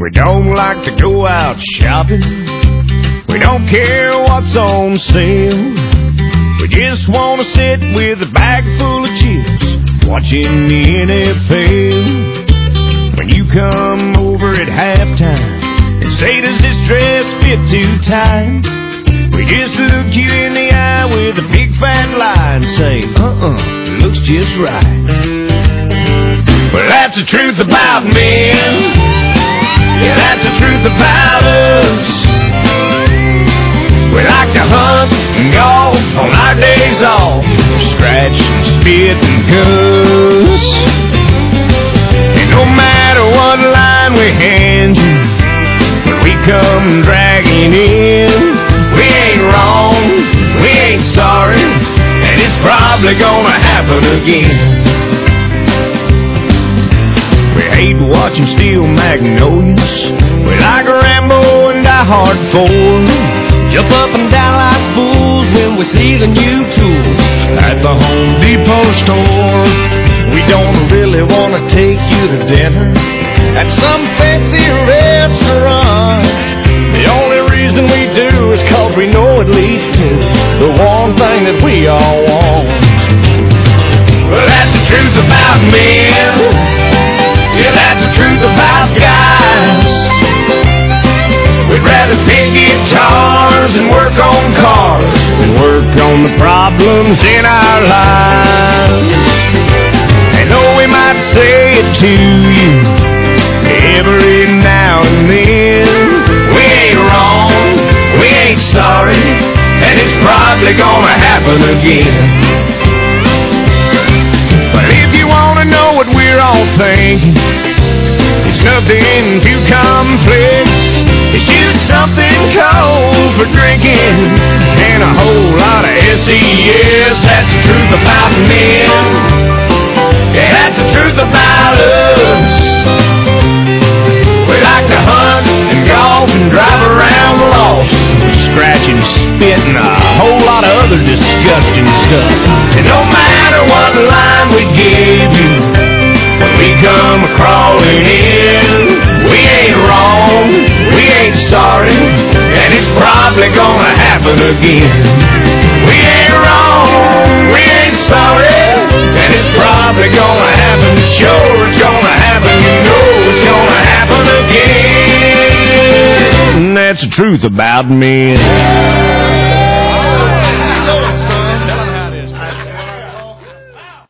We don't like to go out shopping. We don't care what's on sale. We just want to sit with a bag full of chips, watching the NFL. When you come over at halftime and say, does this dress fit too tight? We just look you in the eye with a big fat lie and say, looks just right. Well, that's the truth about men. Yeah, that's the truth about us. We like to hunt and golf on our days off, scratch and spit and cuss. And no matter what line we hand you, when we come dragging in, we ain't wrong, we ain't sorry, and it's probably gonna happen again. We hate watching Steel Magnolias. We like Rambo and Die Hard 4. Jump up and down like fools when we see the new tools at the Home Depot store. We don't really want to take you to dinner at some fancy restaurant. The only reason we do is 'cause we know at least the one thing that we all want. Well, that's the truth about men. Yeah, that's the truth about guys. We'd rather pick guitars and work on cars than work on the problems in our lives. And though we might say it to you every now and then, we ain't wrong, we ain't sorry, and it's probably gonna happen again. But if you wanna know what we're all thinking, it's nothing too complex. It's just something cold for drinking and a whole lot of SES. That's the truth about men. Yeah, that's the truth about us. We like to hunt and golf and drive around lost, scratch and spit and a whole lot of other disgusting stuff. And no matter what line we give you, when we come crawling in, we ain't wrong, we ain't sorry, and it's probably gonna happen again. We ain't wrong, we ain't sorry, and it's probably gonna happen. Sure, it's gonna happen, you know it's gonna happen again. And that's the truth about men.